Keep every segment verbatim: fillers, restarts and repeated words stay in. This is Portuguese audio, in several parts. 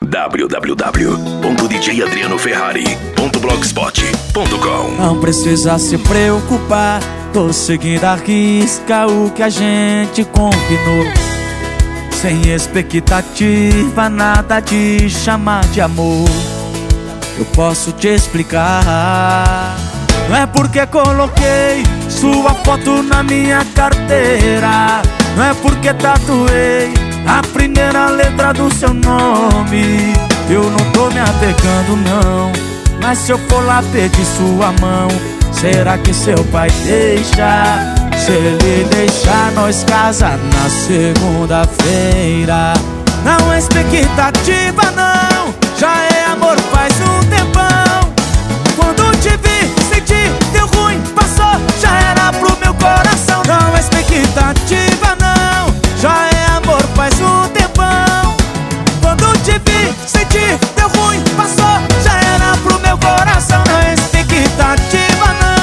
w w w ponto d j adriano ferrari ponto blogspot ponto com. Não precisa se preocupar, tô seguindo a risca o que a gente combinou. Sem expectativa, nada de chamar de amor. Eu posso te explicar. Não é porque coloquei sua foto na minha carteira, não é porque tatuei a primeira letra do seu nome. Eu não tô me apegando não, mas se eu for lá pedir sua mão, será que seu pai deixa? Se ele deixar, nós casa na segunda-feira. Não é expectativa não, já é amor faz um tempão. Quando te vi, senti, deu ruim, passou, já era pro meu coração. Não é expectativa não, já é amor faz um tempão. Quando te vi, senti, deu ruim, passou, já era pro meu coração. Não é expectativa não.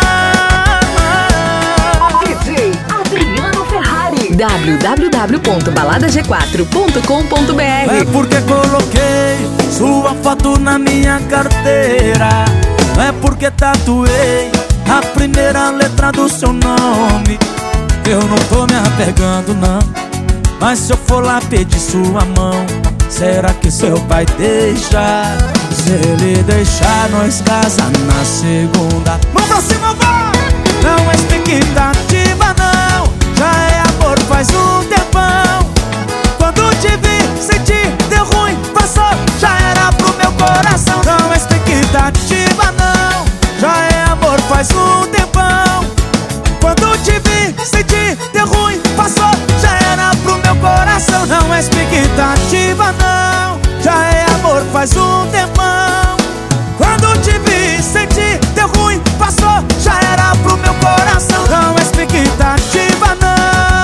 D J Adriano Ferrari. w w w ponto balada g quatro ponto com ponto b r. É porque coloquei sua foto na minha carteira, não é porque tatuei a primeira letra do seu nome. Eu não tô me apegando não, mas se eu for lá pedir sua mão, será que seu pai deixa? Se ele deixar, nós casa na segunda. Mão pra cima, vai! Não é expectativa não, já é amor faz um tempão. Quando te vi, senti, deu ruim, passou, já era pro meu coração. Não é expectativa não, já é amor faz um tempão. Quando te vi, senti, deu ruim, passou, já era pro meu coração. Não é expectativa não, já é amor faz um tempão. Quando te vi, senti, deu ruim, passou, já era pro meu coração. Não é expectativa não.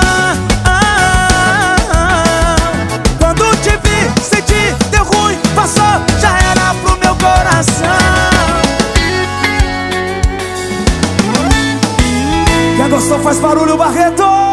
Quando te vi, senti, deu ruim, passou, já era pro meu coração. Quem gostou faz barulho, Barreto!